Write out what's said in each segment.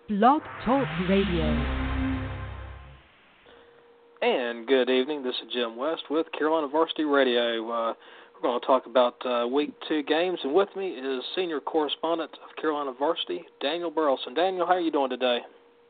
Blog Talk Radio. And good evening. This is Jim West with Carolina Varsity Radio. We're going to talk about Week 2 games, and with me is senior correspondent of Carolina Varsity, Daniel Burleson. Daniel, how are you doing today?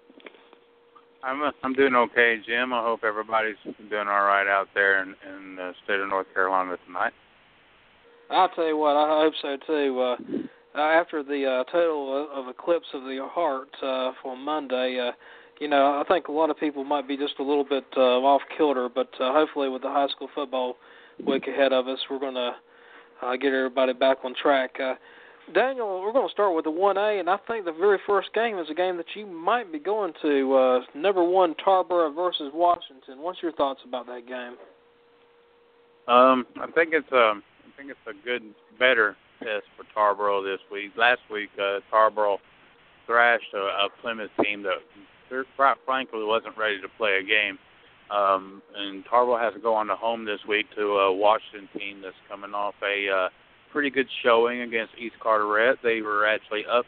I'm doing okay, Jim. I hope everybody's doing all right out there in the state of North Carolina tonight. I'll tell you what, I hope so too. After the total of Eclipse of the Heart for Monday, I think a lot of people might be just a little bit off kilter, but hopefully with the high school football week ahead of us, we're going to get everybody back on track. Daniel, we're going to start with the 1A, and I think the very first game is a game that you might be going to, number 1 Tarboro versus Washington. What's your thoughts about that game? I think it's a better test for Tarboro this week. Last week, Tarboro thrashed a Plymouth team that, quite frankly, wasn't ready to play a game. And Tarboro has to go on the home this week to a Washington team that's coming off a pretty good showing against East Carteret. They were actually up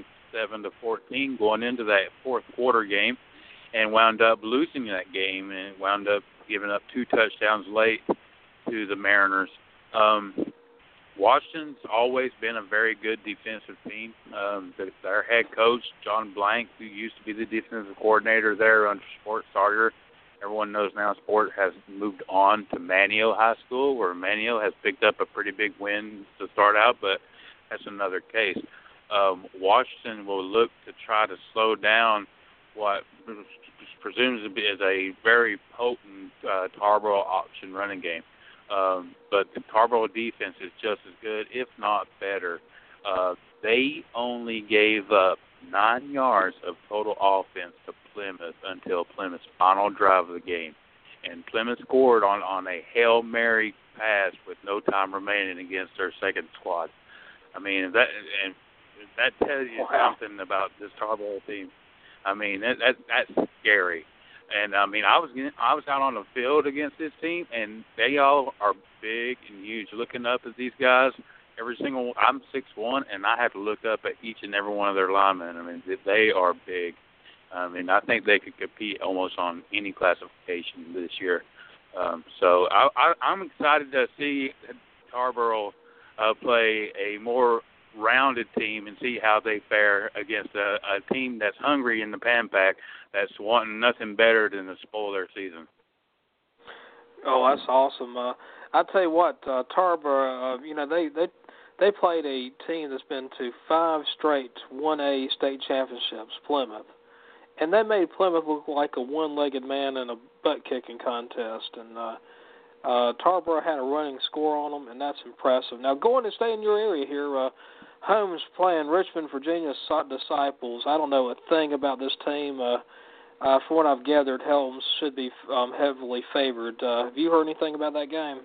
27-14 going into that fourth quarter game and wound up losing that game and wound up giving up 2 touchdowns late to the Mariners. Washington's always been a very good defensive team. Their head coach, John Blank, who used to be the defensive coordinator there under Sport Sawyer, everyone knows now Sport has moved on to Manteo High School, where Manteo has picked up a pretty big win to start out, but that's another case. Washington will look to try to slow down what presumes to be is a very potent Tarboro option running game. But the Tarboro defense is just as good, if not better. They only gave up 9 yards of total offense to Plymouth until Plymouth's final drive of the game. And Plymouth scored on a Hail Mary pass with no time remaining against their second squad. I mean, that tells you something about this Tarboro team. I mean, that's scary. And, I mean, I was out on the field against this team, and they all are big and huge. Looking up at these guys, I'm 6'1", and I have to look up at each and every one of their linemen. I mean, they are big. I mean, I think they could compete almost on any classification this year. So I'm excited to see Tarboro play a more rounded team and see how they fare against a team that's hungry in the Pan Pac, that's wanting nothing better than to spoil their season. Oh, that's awesome. I tell you what, Tarboro, they played a team that's been to 5 straight 1A state championships, Plymouth, and they made Plymouth look like a one-legged man in a butt-kicking contest. And Tarboro had a running score on them, and that's impressive. Now, going to stay in your area here, Holmes playing Richmond, Virginia Disciples. I don't know a thing about this team. From what I've gathered, Holmes should be heavily favored. Have you heard anything about that game?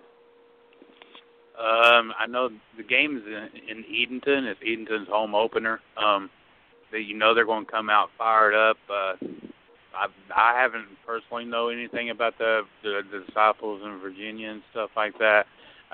I know the game is in Edenton. It's Edenton's home opener. They're going to come out fired up. I haven't personally know anything about the Disciples in Virginia and stuff like that.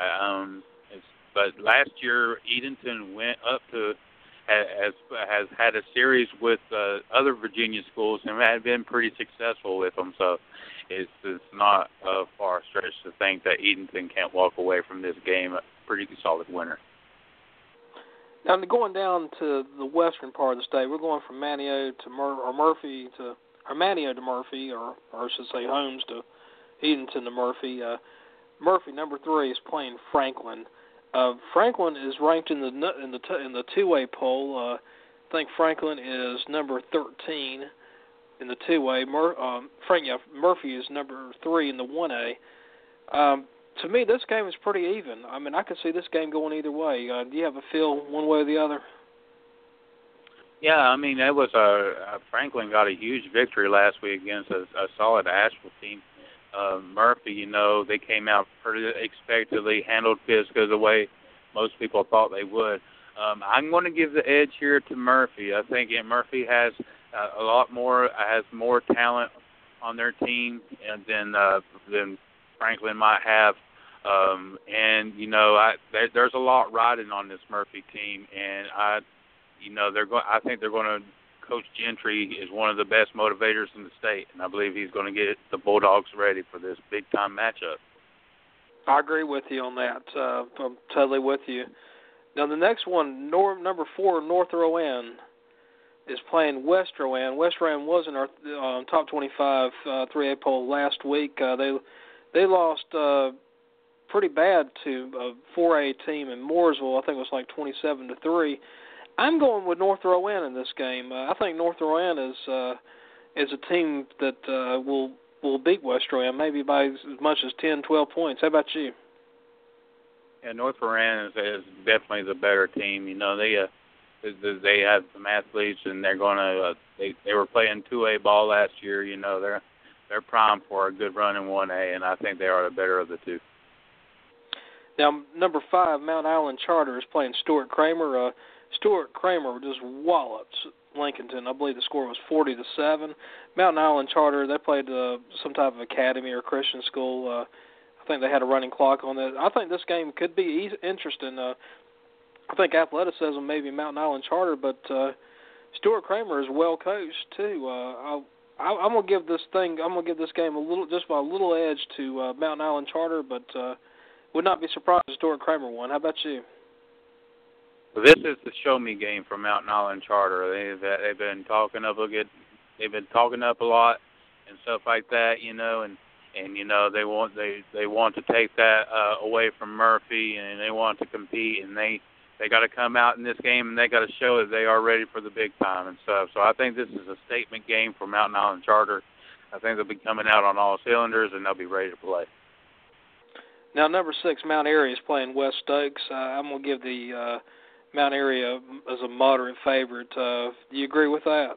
But last year, Edenton went up to has had a series with other Virginia schools and had been pretty successful with them. So it's not a far stretch to think that Edenton can't walk away from this game a pretty solid winner. Now, going down to the western part of the state, we're going from Manteo to Murphy to Murphy, or I should say Holmes to Edenton to Murphy. Murphy, number 3, is playing Franklin. Franklin is ranked in the 2-way poll. I think Franklin is number 13 in the 2-way. Murphy is number 3 in the 1A. To me, this game is pretty even. I mean, I could see this game going either way. Do you have a feel one way or the other? Yeah, I mean, it was Franklin got a huge victory last week against a solid Asheville team. Murphy, they came out pretty expectedly, handled Pisgah the way most people thought they would. I'm going to give the edge here to Murphy. I think Murphy has has more talent on their team than Franklin might have. There's a lot riding on this Murphy team, and I think they're going to Coach Gentry is one of the best motivators in the state, and I believe he's going to get the Bulldogs ready for this big-time matchup. I agree with you on that. I'm totally with you. Now, the next one, number 4, North Rowan, is playing West Rowan. West Rowan was in our top 25 3A poll last week. They lost pretty bad to a 4A team in Mooresville. I think it was like 27-3. I'm going with North Rowan in this game. I think North Rowan is a team that will beat West Rowan, maybe by as much as 10, 12 points. How about you? Yeah, North Rowan is definitely the better team. You know, they have some athletes, and they're going to. They were playing 2A ball last year. You know, they're primed for a good run in 1A, and I think they are the better of the two. Now, number 5, Mount Island Charter is playing Stuart Kramer. Stuart Kramer just walloped Lincolnton. I believe the score was 40-7. Mountain Island Charter, they played some type of academy or Christian school. I think they had a running clock on that. I think this game could be interesting. I think athleticism maybe Mountain Island Charter, but Stuart Kramer is well coached too. I'm gonna give this game a little, just by a little edge to Mountain Island Charter, but would not be surprised if Stuart Kramer won. How about you? Well, this is the show me game for Mountain Island Charter. They've been talking up a lot and stuff like that, you know, and you know they want to take that away from Murphy, and they want to compete, and they got to come out in this game and they got to show that they are ready for the big time and stuff. So I think this is a statement game for Mountain Island Charter. I think they'll be coming out on all cylinders and they'll be ready to play. Now, number 6, Mount Airy is playing West Stokes. I'm going to give the Mount Airy as a moderate favorite. Do you agree with that?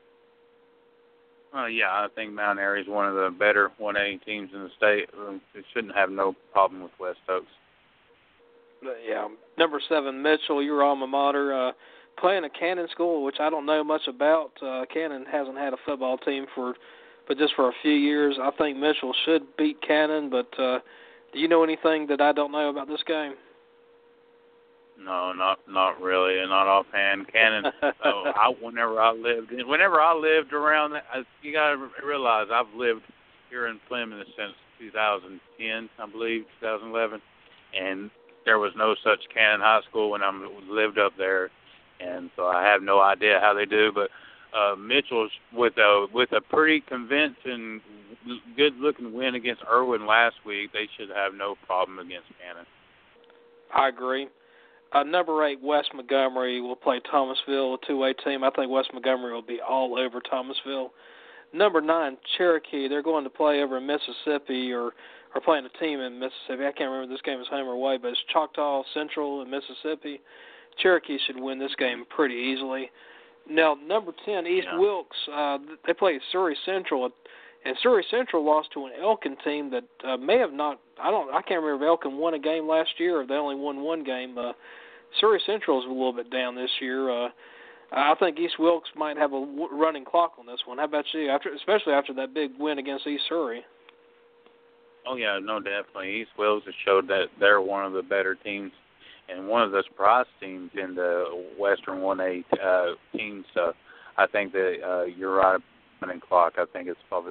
Yeah, I think Mount Airy is one of the better 1A teams in the state. It shouldn't have no problem with West Stokes. Yeah. Number 7, Mitchell, your alma mater, playing a Cannon school, which I don't know much about. Cannon hasn't had a football team but just for a few years. I think Mitchell should beat Cannon, but do you know anything that I don't know about this game? No, not really, and not offhand. Cannon. Whenever I lived around, you got to realize I've lived here in Plymouth since 2010, I believe, 2011, and there was no such Cannon High School when I lived up there, and so I have no idea how they do. But Mitchell's with a pretty convincing, good-looking win against Irwin last week. They should have no problem against Cannon. I agree. Number 8, West Montgomery will play Thomasville, a 2A team. I think West Montgomery will be all over Thomasville. Number 9, Cherokee. They're going to play over in Mississippi or playing a team in Mississippi. I can't remember if this game is home or away, but it's Choctaw Central in Mississippi. Cherokee should win this game pretty easily. Now, number 10, East Wilkes. They play Surrey Central, and Surrey Central lost to an Elkin team that may have not. I can't remember if Elkin won a game last year or if they only won one game. Surrey Central is a little bit down this year. I think East Wilkes might have a running clock on this one. How about you? Especially after that big win against East Surrey. Oh yeah, no, definitely. East Wilkes has showed that they're one of the better teams and one of the surprise teams in the Western 1A teams. So I think that you're right. Running clock. I think it's probably.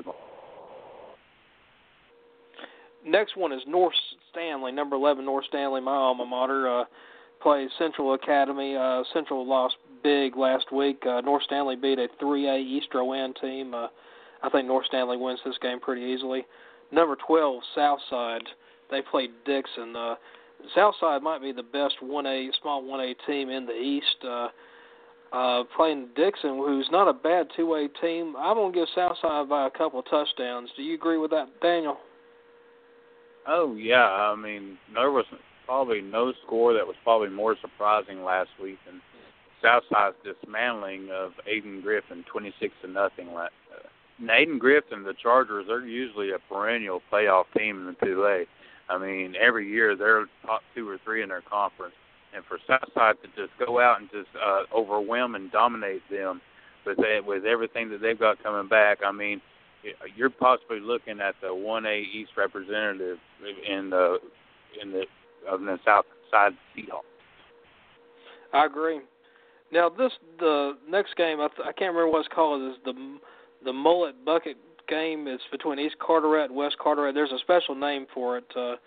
Next one is North Stanley, number 11, North Stanley, my alma mater, plays Central Academy. Central lost big last week. North Stanley beat a 3A East Rowan team. I think North Stanley wins this game pretty easily. Number 12, Southside. They played Dixon. Southside might be the best small 1A team in the East. Playing Dixon, who's not a bad 2A team. I'm going to give Southside by a couple of touchdowns. Do you agree with that, Daniel? Oh, yeah. I mean, there was probably no score that was probably more surprising last week than Southside's dismantling of Aiden Griffin, 26-0. And Aiden Griffin, the Chargers, they're usually a perennial playoff team in the 2A. I mean, every year they're top 2 or 3 in their conference. And for Southside to just go out and just overwhelm and dominate them with everything that they've got coming back, I mean, you're possibly looking at the 1A East representative in the South Side Seahawks. I agree. Now the next game I can't remember what it's called. Is the Mullet Bucket game? It's between East Carteret and West Carteret. There's a special name for it.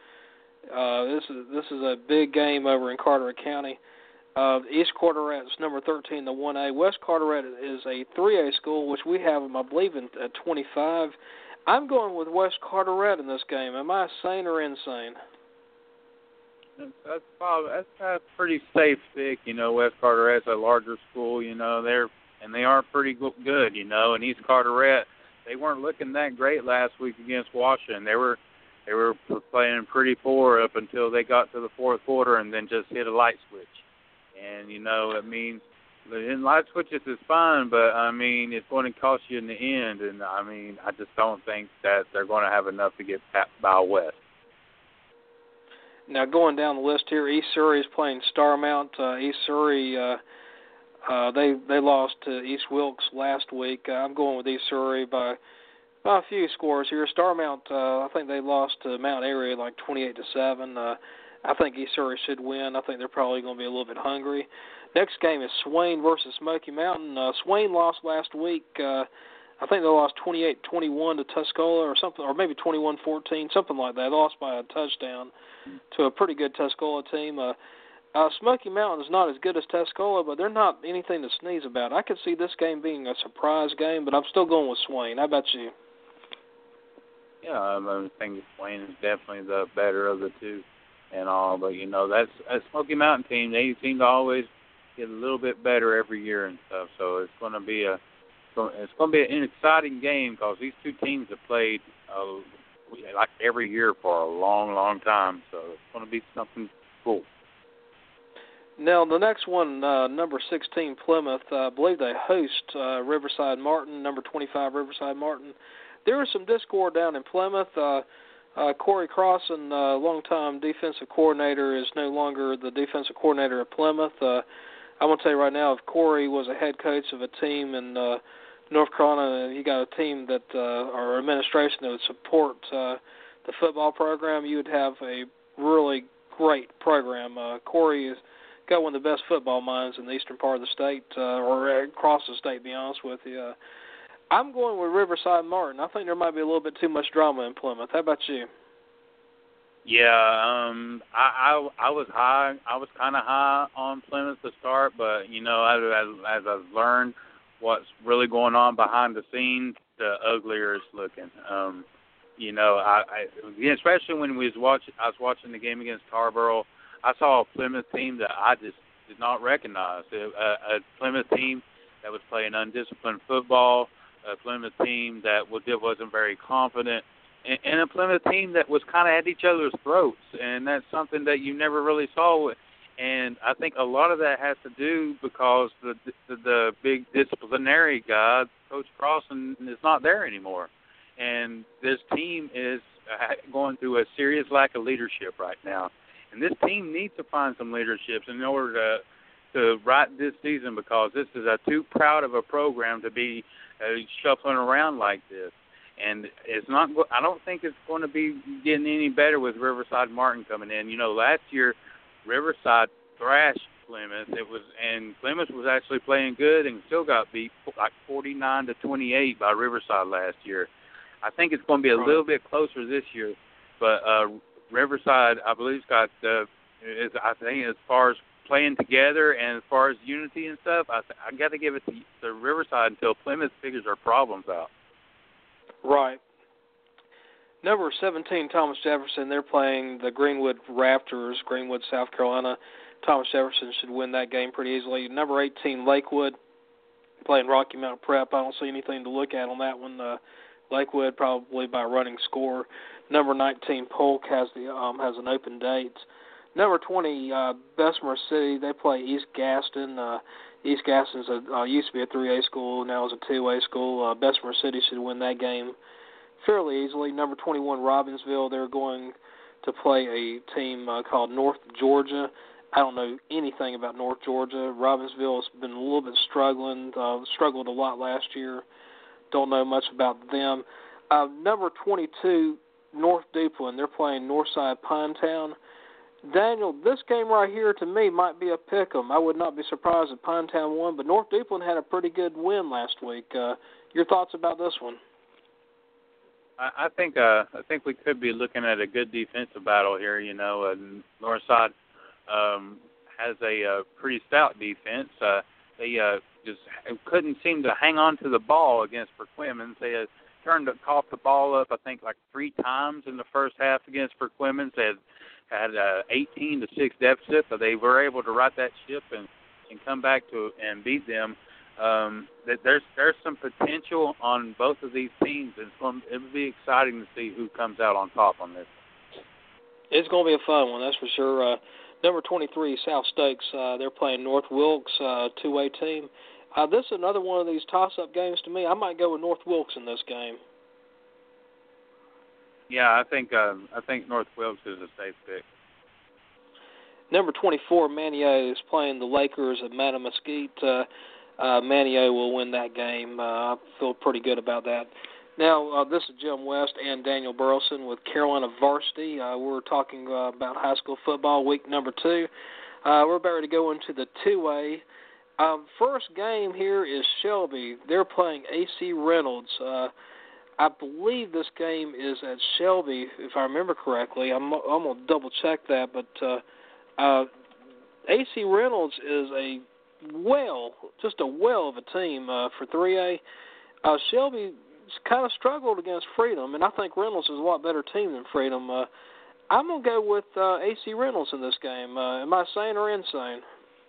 This is a big game over in Carteret County. East Carteret is number 13, the 1A. West Carteret is a 3A school, which we have them, I believe, at 25. I'm going with West Carteret in this game. Am I sane or insane? That's a pretty safe pick. West Carteret's a larger school. They are pretty good. And East Carteret, they weren't looking that great last week against Washington. They were playing pretty poor up until they got to the fourth quarter and then just hit a light switch. And it means light switches is fine, but it's going to cost you in the end. And I just don't think that they're going to have enough to get by West. Now, going down the list here, East Surrey is playing Starmount. East Surrey, they lost to East Wilkes last week. I'm going with East Surrey by a few scores here. Starmount, I think they lost to Mount Airy like 28-7. I think East Surrey should win. I think they're probably going to be a little bit hungry. Next game is Swain versus Smoky Mountain. Swain lost last week. I think they lost 28-21 to Tuscola or something, or maybe 21-14, something like that. They lost by a touchdown to a pretty good Tuscola team. Smoky Mountain is not as good as Tuscola, but they're not anything to sneeze about. I could see this game being a surprise game, but I'm still going with Swain. How about you? Yeah, I think Swain is definitely the better of the two and all, but that's a Smoky Mountain team. They seem to always get a little bit better every year and stuff. So it's going to be an exciting game because these two teams have played like every year for a long, long time. So it's going to be something cool. Now, the next one, number 16, Plymouth, I believe they host Riverside Martin, number 25, Riverside Martin. There is some discord down in Plymouth. Corey Crossan, longtime defensive coordinator, is no longer the defensive coordinator at Plymouth. I want to tell you right now, if Corey was a head coach of a team in North Carolina and he got a team that or administration that would support the football program, you would have a really great program. Corey has got one of the best football minds in the eastern part of the state, or across the state, to be honest with you. I'm going with Riverside Martin. I think there might be a little bit too much drama in Plymouth. How about you? Yeah, I was high. I was kind of high on Plymouth to start, but as I've learned what's really going on behind the scenes, the uglier it's looking. Especially when I was watching the game against Tarboro, I saw a Plymouth team that I just did not recognize. A Plymouth team that was playing undisciplined football, a Plymouth team that wasn't very confident, and a Plymouth team that was kind of at each other's throats, and that's something that you never really saw. And I think a lot of that has to do because the big disciplinary guy, Coach Crossan, is not there anymore. And this team is going through a serious lack of leadership right now. And this team needs to find some leaderships in order to right this season, because this is too proud of a program to be shuffling around like this. And it's not. I don't think it's going to be getting any better with Riverside Martin coming in. Last year Riverside thrashed Plymouth. And Plymouth was actually playing good and still got beat like 49-28 by Riverside last year. I think it's going to be a little bit closer this year, but Riverside, I believe, got I think as far as playing together and as far as unity and stuff, I got to give it to Riverside until Plymouth figures their problems out. Right. Number 17, Thomas Jefferson, they're playing the Greenwood Raptors, Greenwood, South Carolina. Thomas Jefferson should win that game pretty easily. Number 18, Lakewood, playing Rocky Mountain Prep. I don't see anything to look at on that one. Lakewood probably by running score. Number 19, Polk has an open date. Number 20, Bessemer City, they play East Gaston. East Gaston's used to be a 3A school, now is a 2A school. Bessemer City should win that game fairly easily. Number 21, Robbinsville, they're going to play a team called North Georgia. I don't know anything about North Georgia. Robbinsville has been a little bit struggled a lot last year. Don't know much about them. Number 22, North Duplin, they're playing Northside Pinetown. Daniel, this game right here to me might be a pick 'em. I would not be surprised if Pinetown won, but North Duplin had a pretty good win last week. Your thoughts about this one? I think we could be looking at a good defensive battle here. You know, Northside has a pretty stout defense. They just couldn't seem to hang on to the ball against Perquimans. They coughed the ball up, I think, like 3 times in the first half against Perquimans. They had 18-6 deficit, but they were able to right that ship and come back to and beat them. There's some potential on both of these teams. It would be exciting to see who comes out on top on this. It's going to be a fun one, that's for sure. Number 23, South Stakes, they're playing North Wilkes, 2A team. This is another one of these toss-up games to me. I might go with North Wilkes in this game. Yeah, I think North Wilkes is a safe pick. Number 24, Manio, is playing the Lakers at Mattamuskeet. Manio will win that game. I feel pretty good about that. Now, this is Jim West and Daniel Burleson with Carolina Varsity. We're talking about high school football, week number 2. We're about ready to go into the 2A. First game here is Shelby. They're playing AC Reynolds. I believe this game is at Shelby, if I remember correctly. I'm going to double-check that, but AC Reynolds is just a well of a team for 3A. Shelby kind of struggled against Freedom, and I think Reynolds is a lot better team than Freedom. I'm going to go with AC Reynolds in this game. Am I sane or insane?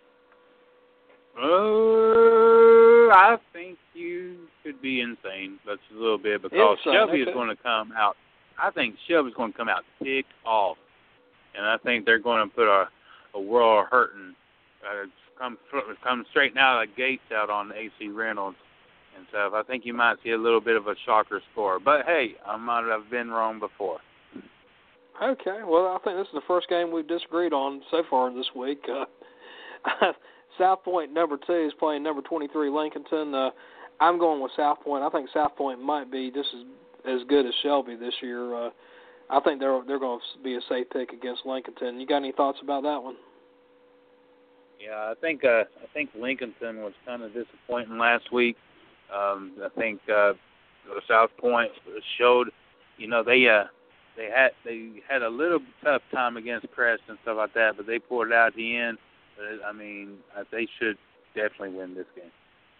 I think you could be insane, but a little bit, because Shelby is going to come out. I think Shelby's going to come out ticked off, and I think they're going to put a world of hurting come straight out of the gates out on AC Reynolds and stuff. I think you might see a little bit of a shocker score, but hey, I might have been wrong before. Okay, well, I think this is the first game we've disagreed on so far this week. South Point, number 2, is playing number 23, Lincolnton. I'm going with South Point. I think South Point might be just as good as Shelby this year. I think they're going to be a safe pick against Lincolnton. You got any thoughts about that one? Yeah, I think Lincolnton was kind of disappointing last week. I think South Point showed, they had a little tough time against Crest and stuff like that, but they pulled it out at the end. I mean, they should definitely win this game.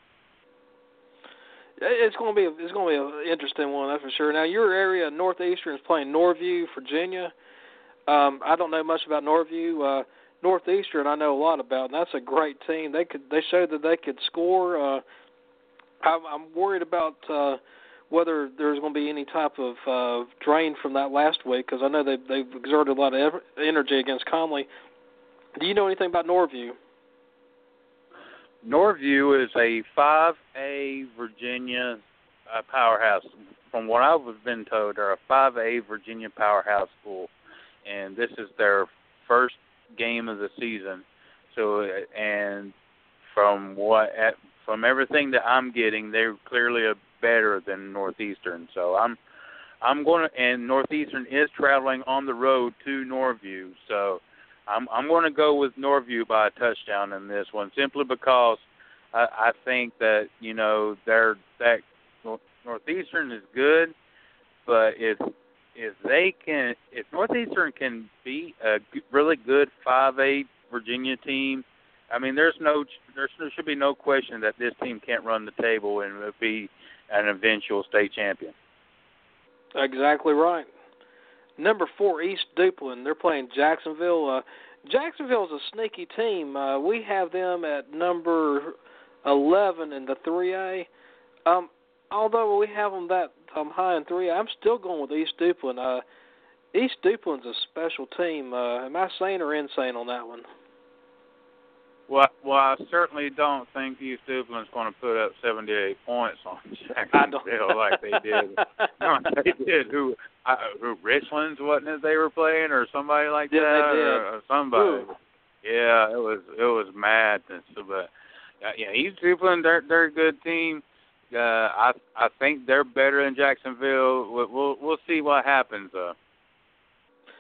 It's going to be an interesting one, that's for sure. Now, your area, Northeastern, is playing Norview, Virginia. I don't know much about Norview. Northeastern, I know a lot about, and that's a great team. They showed that they could score. I'm worried about whether there's going to be any type of drain from that last week, because I know they've exerted a lot of energy against Conley. Do you know anything about Norview? Norview is a 5A Virginia powerhouse. From what I've been told, they're a 5A Virginia powerhouse school, and this is their first game of the season. So, and from everything that I'm getting, they're clearly better than Northeastern. So I'm going to, and Northeastern is traveling on the road to Norview. So I'm going to go with Norview by a touchdown in this one, simply because I think that Northeastern is good, but if Northeastern can beat a really good 5A Virginia team, I mean, there should be no question that this team can't run the table and will be an eventual state champion. Exactly right. Number 4, East Duplin. They're playing Jacksonville. Jacksonville is a sneaky team. We have them at number 11 in the 3A. Although we have them that high in 3A, I'm still going with East Duplin. East Duplin's a special team. Am I sane or insane on that one? Well, I certainly don't think East Duplin's going to put up 78 points on Jacksonville like they did. They did. Who Richlands, wasn't it? They were playing, or somebody like that, they did. Or somebody. Ooh. Yeah, it was madness. But East Duplin, they're a good team. I think they're better than Jacksonville. We'll see what happens.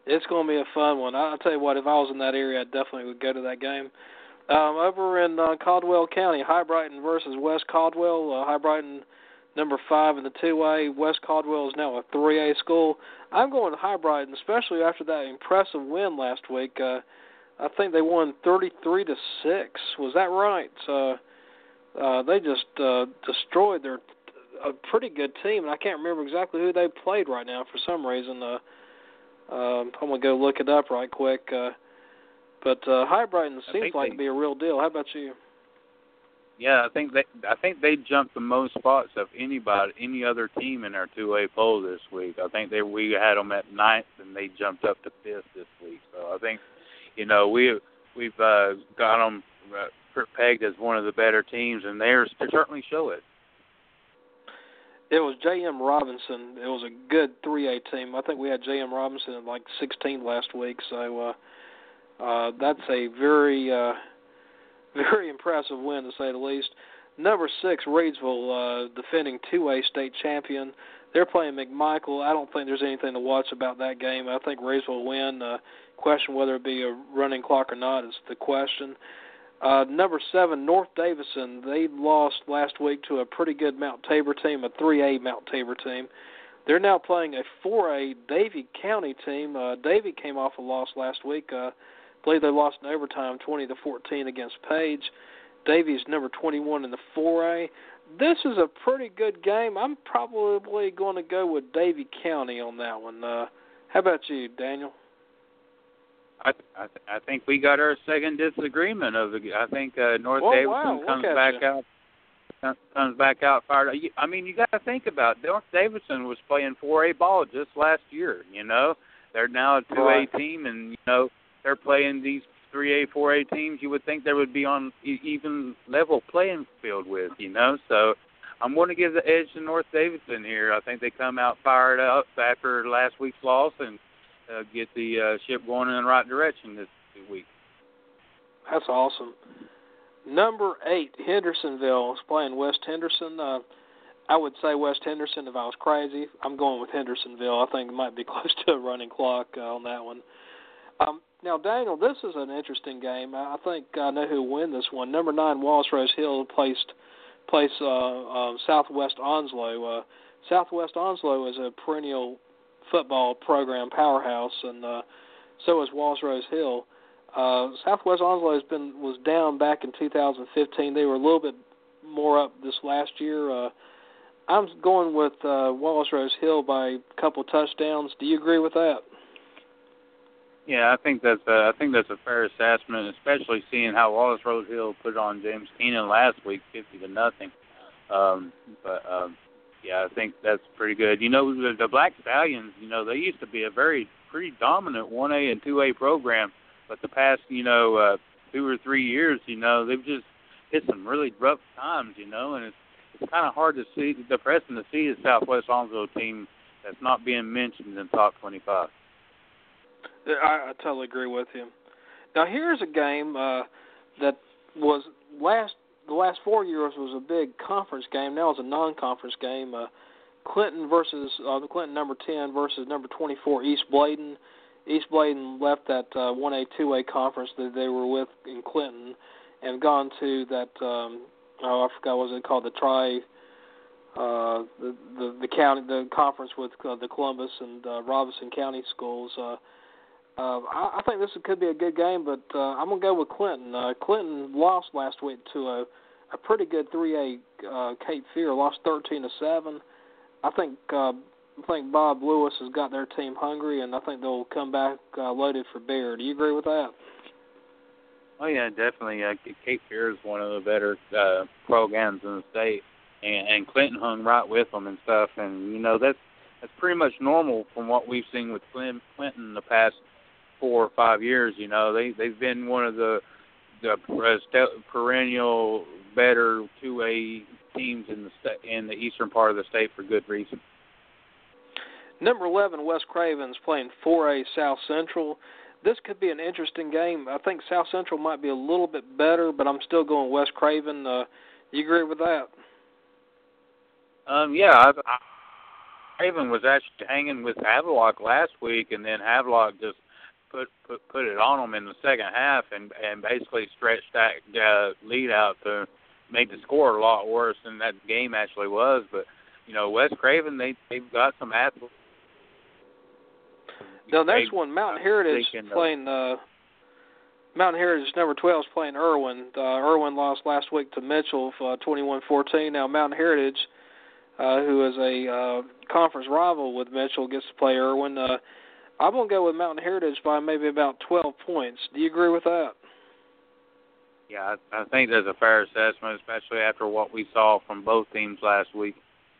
It's going to be a fun one. I'll tell you what, if I was in that area, I definitely would go to that game. Over in Caldwell County, High Brighton versus West Caldwell. High Brighton, number 5 in the 2A. West Caldwell is now a 3A school. I'm going to High Brighton, especially after that impressive win last week. I think they won 33-6. Was that right? They just destroyed a pretty good team, and I can't remember exactly who they played right now for some reason. I'm going to go look it up right quick. But High Brighton seems like to be a real deal. How about you? Yeah, I think they jumped the most spots of any other team in our 2A poll this week. I think we had them at 9th, and they jumped up to 5th this week. So I think, we've got them pegged as one of the better teams, and they certainly show it. It was J.M. Robinson. It was a good 3A team. I think we had J.M. Robinson at like 16 last week, so that's a very, very impressive win, to say the least. Number 6, Reidsville, defending 2A state champion. They're playing McMichael. I don't think there's anything to watch about that game. I think Reidsville will win. Question whether it be a running clock or not is the question. Number 7, North Davison. They lost last week to a pretty good Mount Tabor team, a 3A Mount Tabor team. They're now playing a 4A Davie County team. Davie came off a loss last week. I believe they lost in overtime 20-14 against Page. Davie's number 21 in the 4A. This is a pretty good game. I'm probably going to go with Davie County on that one. How about you, Daniel? I think we got our second disagreement of the. I think North Davison comes back out fired. I mean, you got to think about it. North Davison was playing 4A ball just last year. They're now a 2A team, and they're playing these 3A, 4A teams. You would think they would be on even level playing field with. So I'm going to give the edge to North Davison here. I think they come out fired up after last week's loss and get the ship going in the right direction this week. That's awesome. Number 8, Hendersonville is playing West Henderson. I would say West Henderson if I was crazy. I'm going with Hendersonville. I think it might be close to a running clock on that one. Now, Daniel, this is an interesting game. I think I know who will win this one. Number 9, Wallace Rose Hill plays Southwest Onslow. Southwest Onslow is a perennial football program powerhouse, and so is Wallace Rose Hill. Southwest Onslow was down back in 2015. They were a little bit more up this last year. I'm going with Wallace Rose Hill by a couple touchdowns. Do you agree with that? Yeah, I think that's a fair assessment, especially seeing how Wallace Rose Hill put on James Keenan last week, 50-0. Yeah, I think that's pretty good. The Black Stallions, they used to be a pretty dominant 1A and 2A program, but the past, 2 or 3 years, they've just hit some really rough times, and it's kind of hard to see, depressing to see the Southwest Onslow team that's not being mentioned in top 25. I totally agree with you. Now, here's a game that was the last 4 years was a big conference game. Now it's a non-conference game. Clinton versus Clinton number 10 versus number 24 East Bladen. East Bladen left that 1A, 2A conference that they were with in Clinton and gone to that, I forgot what it called, the county, the conference with the Columbus and Robinson County schools. I think this could be a good game, but I'm going to go with Clinton. Clinton lost last week to a pretty good 3A Cape Fear, lost 13-7. I think Bob Lewis has got their team hungry, and I think they'll come back loaded for bear. Do you agree with that? Oh, yeah, definitely. Cape Fear is one of the better programs in the state, and Clinton hung right with them and stuff. And, that's pretty much normal from what we've seen with Clinton the past 4 or 5 years. They've been one of the perennial better 2A teams in the eastern part of the state for good reason. Number 11, West Cravens playing 4A South Central. This could be an interesting game. I think South Central might be a little bit better, but I'm still going West Craven. You agree with that? Yeah, Craven was actually hanging with Havelock last week, and then Havelock just put it on them in the second half, and basically stretched that lead out to make the score a lot worse than that game actually was. But West Craven, they've got some athletes. The next one, Mountain Heritage playing. Mountain Heritage number 12 is playing Irwin. Irwin lost last week to Mitchell 21-14. Now Mountain Heritage, who is a conference rival with Mitchell, gets to play Irwin. I'm going to go with Mountain Heritage by maybe about 12 points. Do you agree with that? Yeah, I think that's a fair assessment, especially after what we saw from both teams last week.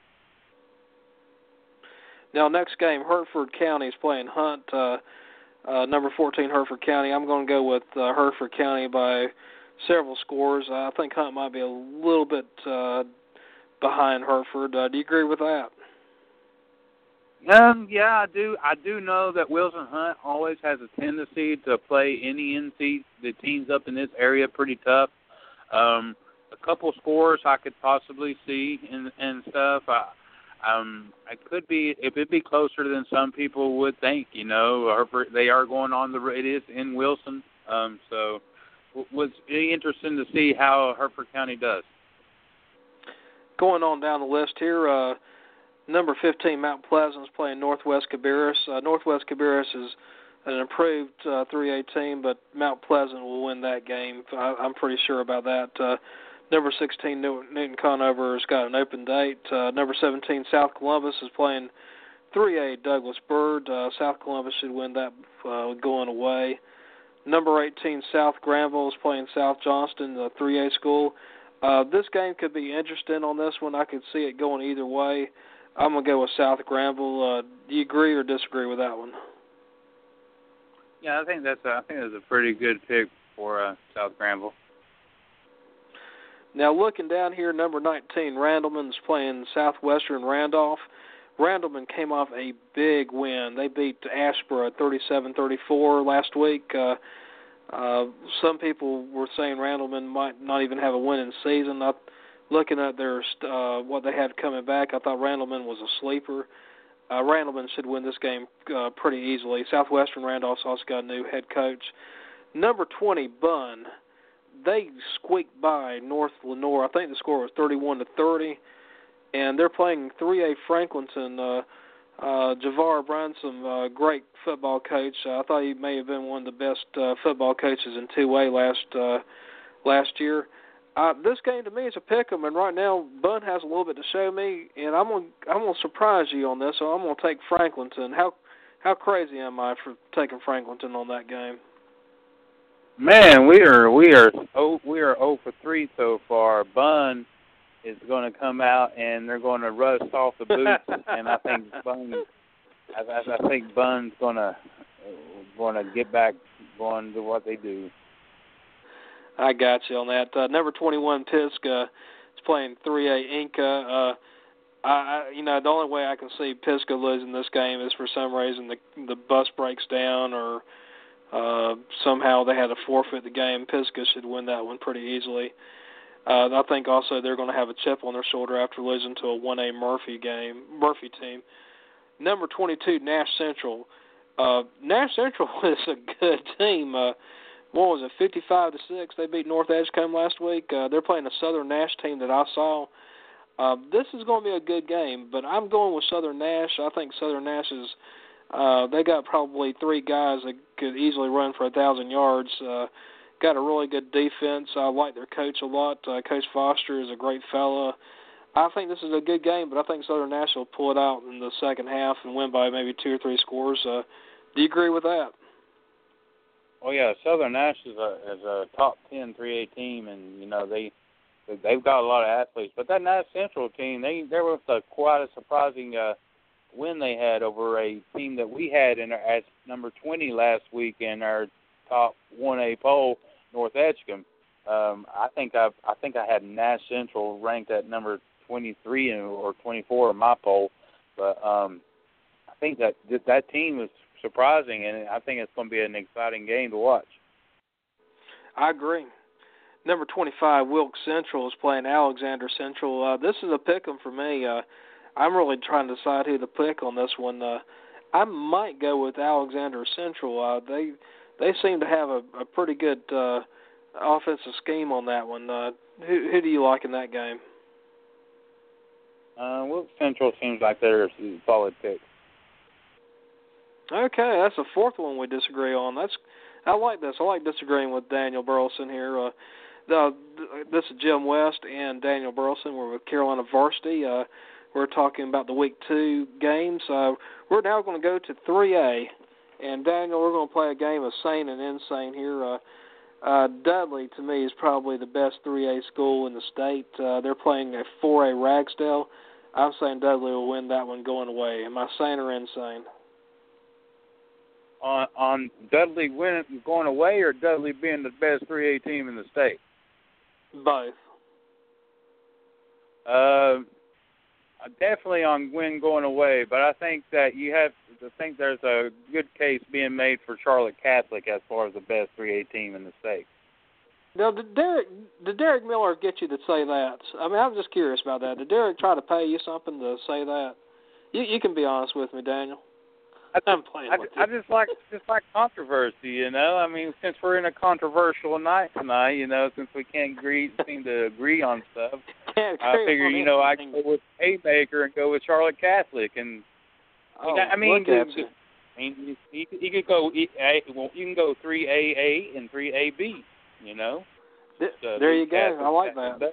Now, next game, Hertford County is playing Hunt, number 14, Hertford County. I'm going to go with Hertford County by several scores. I think Hunt might be a little bit behind Hertford. Do you agree with that? Yeah, I do. I do know that Wilson Hunt always has a tendency to play any the teams up in this area pretty tough. A couple scores I could possibly see and stuff. It could be, if it'd be closer than some people would think. Hertford, they are going on it is in Wilson. So was really interesting to see how Hertford County does. Going on down the list here. Number 15, Mount Pleasant is playing Northwest Cabarrus. Northwest Cabarrus is an improved 3A team, but Mount Pleasant will win that game. I'm pretty sure about that. Number 16, Newton Conover has got an open date. Number 17, South Columbus is playing 3A Douglas Byrd. South Columbus should win that going away. Number 18, South Granville is playing South Johnston, the 3A school. This game could be interesting on this one. I could see it going either way. I'm going to go with South Granville. Do you agree or disagree with that one? Yeah, I think that's a pretty good pick for South Granville. Now, looking down here, number 19, Randleman's playing Southwestern Randolph. Randleman came off a big win. They beat Ashboro 37-34 last week. Some people were saying Randleman might not even have a winning season. Looking at their what they had coming back, I thought Randleman was a sleeper. Randleman should win this game pretty easily. Southwestern Randolph's also got a new head coach. Number 20, Bunn. They squeaked by North Lenoir. I think the score was 31-30, and they're playing 3A Franklinton. Javar Bransom, great football coach. I thought he may have been one of the best football coaches in 2A last year. This game to me is a pick'em, and right now Bunn has a little bit to show me, and I'm gonna surprise you on this. So I'm gonna take Franklinton. How crazy am I for taking Franklinton on that game? Man, we are 0 for 3 so far. Bunn is going to come out and they're going to rust off the boots, and I think Bunn's going to get back going to what they do. I got you on that. Number 21, Pisgah, is playing 3A Inca. The only way I can see Pisgah losing this game is for some reason the bus breaks down or somehow they had to forfeit the game. Pisgah should win that one pretty easily. I think also they're going to have a chip on their shoulder after losing to a 1A Murphy team. Number 22, Nash Central. Nash Central is a good team. What was it, 55-6? They beat North Edgecombe last week. They're playing a Southern Nash team that I saw. This is going to be a good game, but I'm going with Southern Nash. I think Southern Nash is they got probably 3 guys that could easily run for 1,000 yards. Got a really good defense. I like their coach a lot. Coach Foster is a great fella. I think this is a good game, but I think Southern Nash will pull it out in the second half and win by maybe 2 or 3 scores. Do you agree with that? Oh yeah, Southern Nash is a top 10 3A team, and they've got a lot of athletes. But that Nash Central team, there was quite a surprising win they had over a team that we had at number 20 last week in our top 1A poll, North Edgecombe. I think I had Nash Central ranked at number 23 or 24 in my poll, but I think that team is surprising, and I think it's going to be an exciting game to watch. I agree. Number 25, Wilkes Central is playing Alexander Central. This is a pick'em for me. I'm really trying to decide who to pick on this one. I might go with Alexander Central. They seem to have a pretty good offensive scheme on that one. Who do you like in that game? Well, Central seems like they're a solid pick. Okay, that's the fourth one we disagree on. I like this. I like disagreeing with Daniel Burleson here. This is Jim West and Daniel Burleson. We're with Carolina Varsity. We're talking about the Week 2 games. We're now going to go to 3A. And, Daniel, we're going to play a game of sane and insane here. Dudley, to me, is probably the best 3A school in the state. They're playing a 4A Ragsdale. I'm saying Dudley will win that one going away. Am I sane or insane? On Dudley going away, or Dudley being the best 3A team in the state? Both. Definitely on Gwynn going away, but I think that you have to think there's a good case being made for Charlotte Catholic as far as the best 3A team in the state. Now, did Derek Miller get you to say that? I mean, I'm just curious about that. Did Derek try to pay you something to say that? You can be honest with me, Daniel. I'm playing with you. I just like controversy, you know. I mean, since we're in a controversial night tonight, you know, since we can't seem to agree on stuff, I figure, you know, I can go with Haymaker and go with Charlotte Catholic, and I mean, you could go. You can go 3AA and 3AB, you know. There you go. I like that.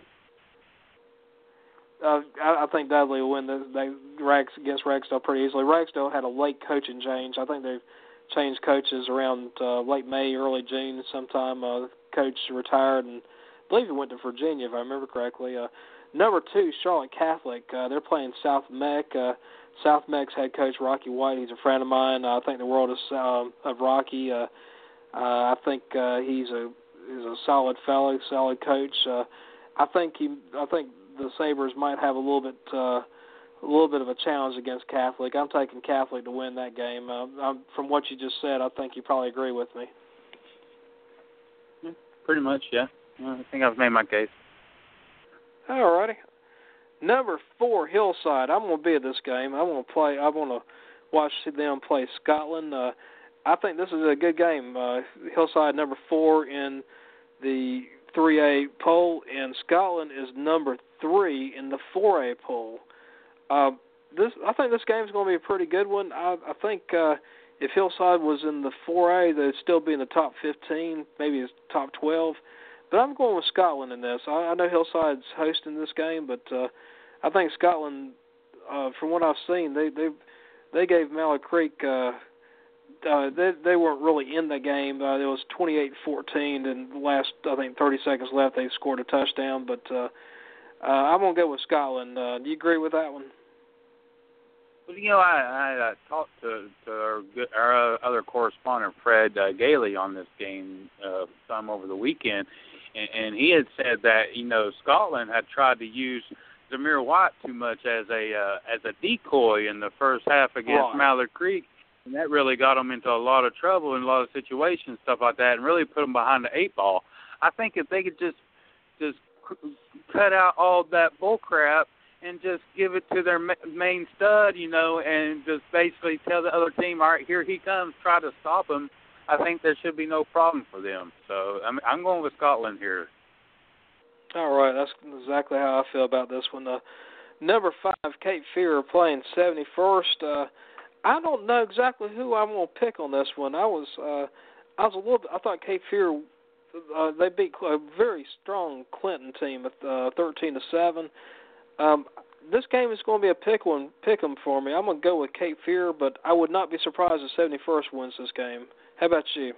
I think Dudley will win against Ragsdale pretty easily. Ragsdale had a late coaching change. I think they've changed coaches around late May, early June sometime. The coach retired, and I believe he went to Virginia, if I remember correctly. Number 2, Charlotte Catholic. They're playing South Meck. South Meck's head coach, Rocky White, he's a friend of mine. I think the world of Rocky. I think he's a solid fellow, solid coach. I think the Sabres might have a little bit of a challenge against Catholic. I'm taking Catholic to win that game. From what you just said, I think you probably agree with me. Pretty much, yeah. I think I've made my case. All righty. Number 4, Hillside. I'm going to be at this game. I want to watch them play Scotland. I think this is a good game. Hillside number 4 in the 3A poll, and Scotland is number 3 in the 4A poll. I think this game is going to be a pretty good one. I think if Hillside was in the 4A, they'd still be in the top 15, maybe top 12. But I'm going with Scotland in this. I know Hillside's hosting this game, but I think Scotland, from what I've seen, they gave Mallet Creek. They weren't really in the game. It was 28-14, and the last, I think, 30 seconds left, they scored a touchdown. But I'm going to go with Scotland. Do you agree with that one? Well, you know, I talked to our other correspondent, Fred Gailey, on this game some over the weekend, and he had said that, you know, Scotland had tried to use Zamir White too much as a decoy in the first half against Mallard Creek. And that really got them into a lot of trouble in a lot of situations, stuff like that, and really put them behind the 8 ball. I think if they could just cut out all that bull crap and just give it to their main stud, you know, and just basically tell the other team, all right, here he comes, try to stop him, I think there should be no problem for them. So I'm going with Scotland here. All right, that's exactly how I feel about this one. Number 5, Cape Fear playing 71st. I don't know exactly who I'm going to pick on this one. I thought Cape Fear they beat a very strong Clinton team at 13-7. This game is going to be a pick 'em for me. I'm going to go with Cape Fear, but I would not be surprised if 71st wins this game. How about you?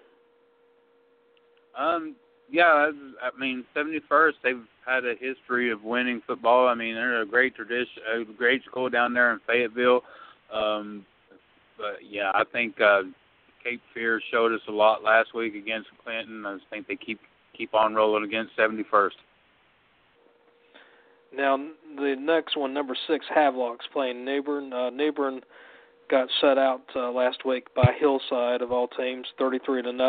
Yeah, I mean, 71st, they've had a history of winning football. I mean, they're a great tradition, a great school down there in Fayetteville. But yeah, I think Cape Fear showed us a lot last week against Clinton. I just think they keep on rolling against 71st. Now the next one, number 6, Havelock's playing Newbern. Newbern got shut out last week by Hillside of all teams,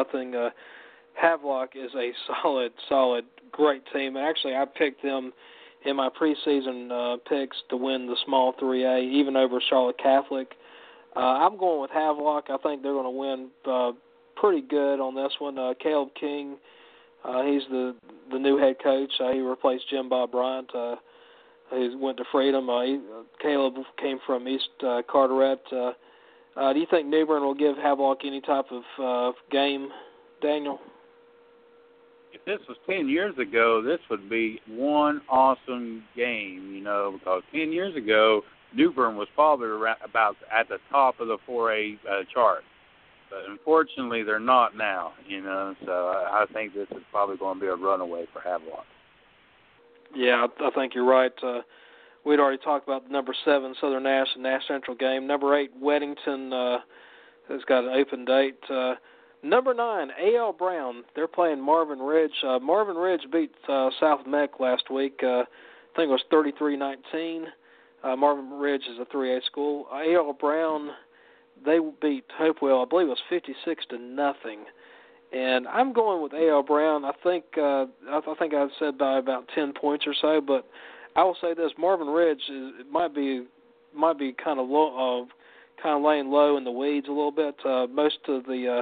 33-0. Havelock is a solid, great team. Actually, I picked them in my preseason picks to win the small 3A, even over Charlotte Catholic. I'm going with Havelock. I think they're going to win pretty good on this one. Caleb King, he's the new head coach. He replaced Jim Bob Bryant. He went to Freedom. Caleb came from East Carteret. Do you think New Bern will give Havelock any type of game, Daniel? If this was 10 years ago, this would be one awesome game, because 10 years ago, New Bern was probably about at the top of the 4A chart. But unfortunately, they're not now, so I think this is probably going to be a runaway for Havelock. Yeah, I think you're right. We'd already talked about the number 7 Southern Nash and Nash Central game. Number 8 Weddington has got an open date. Number 9 A.L. Brown. They're playing Marvin Ridge. Marvin Ridge beat South Meck last week. I think it was 33-19. Marvin Ridge is a 3A school. A.L. Brown, they beat Hopewell. I believe it was 56-0. And I'm going with A.L. Brown. I think I've said by about 10 points or so, but I will say this: Marvin Ridge might be kind of low, kind of laying low in the weeds a little bit. Most of the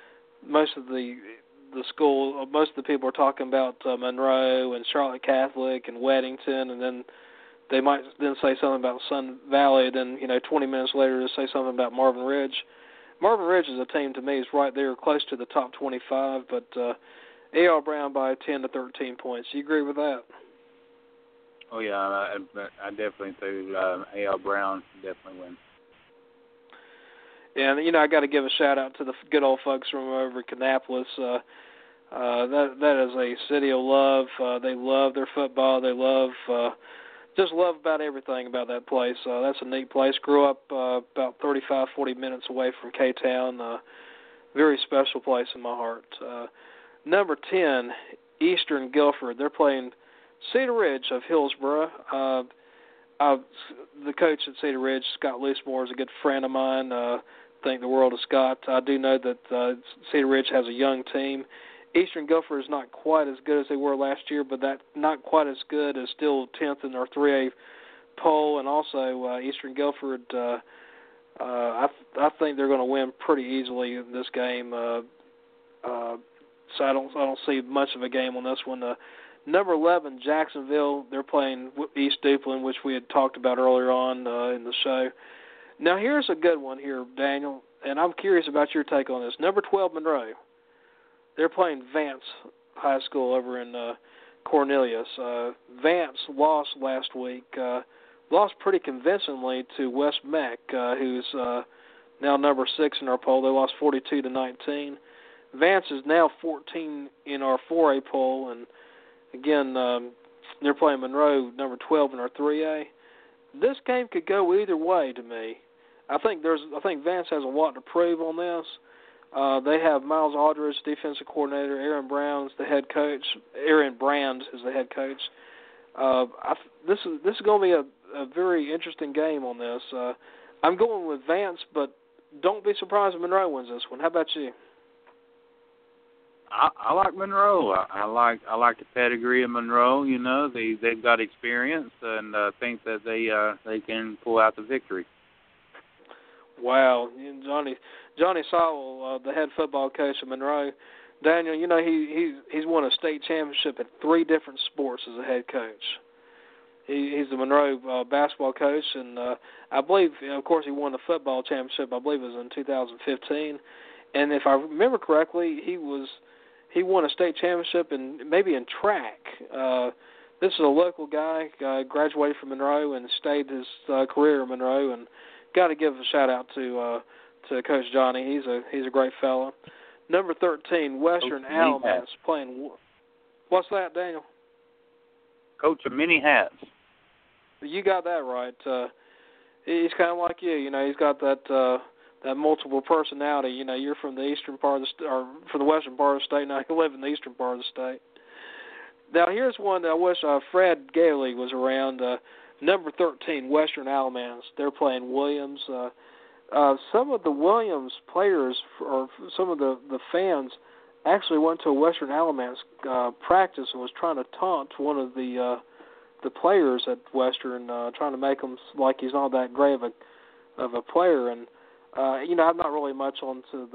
school, most of the people are talking about Monroe and Charlotte Catholic and Weddington, and then they might then say something about Sun Valley. Then 20 minutes later, to say something about Marvin Ridge. Marvin Ridge is a team to me is right there, close to the top 25, but A.L. Brown by 10 to 13 points. Do you agree with that? Oh yeah, I definitely think A.L. Brown definitely wins. And I got to give a shout out to the good old folks from over at Kannapolis. That is a city of love. They love their football. They just love about everything about that place. That's a neat place. Grew up about 35, 40 minutes away from K-Town. Very special place in my heart. Number 10, Eastern Guilford. They're playing Cedar Ridge of Hillsborough. The coach at Cedar Ridge, Scott Loosemore, is a good friend of mine. Think the world of Scott. I do know that Cedar Ridge has a young team. Eastern Guilford is not quite as good as they were last year, but that not quite as good is still 10th in our 3A poll. And also Eastern Guilford, I think they're going to win pretty easily in this game. So I don't see much of a game on this one. Number 11, Jacksonville. They're playing East Duplin, which we had talked about earlier on in the show. Now here's a good one here, Daniel, and I'm curious about your take on this. Number 12, Monroe. They're playing Vance High School over in Cornelius. Vance lost last week. Lost pretty convincingly to West Meck, who's now number 6 in our poll. They lost 42-19. Vance is now 14 in our 4A poll, and again, they're playing Monroe, number 12 in our 3A. This game could go either way to me. I think Vance has a lot to prove on this. They have Miles Aldridge, defensive coordinator. Aaron Brown is the head coach. Aaron Brand is the head coach. This is going to be a very interesting game on this. I'm going with Vance, but don't be surprised if Monroe wins this one. How about you? I like Monroe. I like the pedigree of Monroe. They've got experience, and think that they can pull out the victory. Wow, Johnny Sowell, the head football coach of Monroe. Daniel, he's won a state championship in 3 different sports as a head coach. He's the Monroe basketball coach, and I believe, of course, he won the football championship. I believe it was in 2015, and if I remember correctly, he won a state championship maybe in track. This is a local guy, graduated from Monroe and stayed his career in Monroe, and got to give a shout out to Coach Johnny. He's a great fella. Number 13, Western Alamance playing. What's that, Daniel? Coach of many hats. You got that right. He's kind of like you. He's got that multiple personality. You're from the eastern part of the or from the western part of the state. Now you live in the eastern part of the state. Now here's one that I wish Fred Gailey was around. Number 13, Western Alamance. They're playing Williams. Some of the Williams players or some of the fans actually went to a Western Alamance practice and was trying to taunt one of the the players at Western, trying to make him like he's not that great of a player. And I'm not really much into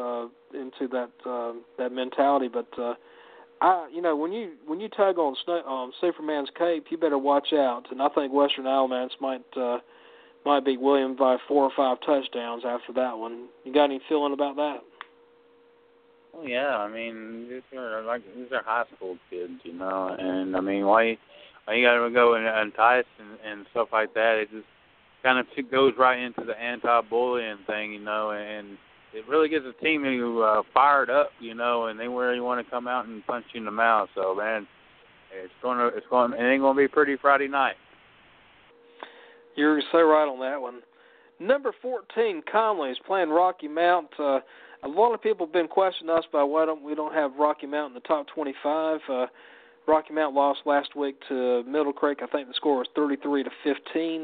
that mentality, but when you tug on Superman's cape, you better watch out. And I think Western Alamance might beat William by 4 or 5 touchdowns after that one. You got any feeling about that? Oh yeah, I mean these are high school kids, and I mean why you gotta go and entice and stuff like that. It just kind of goes right into the anti-bullying thing, and it really gets a team fired up, and they really want to come out and punch you in the mouth. So man, it ain't gonna be pretty Friday night. You're so right on that one. Number 14, Conley is playing Rocky Mount. A lot of people have been questioning us by why we don't have Rocky Mount in the top 25. Rocky Mount lost last week to Middle Creek. I think the score was 33-15.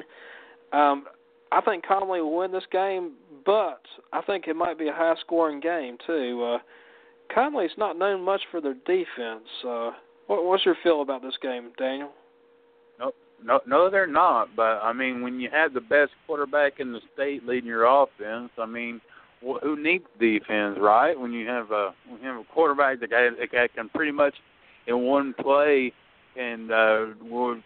I think Conley will win this game, but I think it might be a high-scoring game too. Conley's not known much for their defense. What's your feel about this game, Daniel? No, they're not. But I mean, when you have the best quarterback in the state leading your offense, I mean, who needs defense, right? When you have a quarterback that can pretty much in one play and will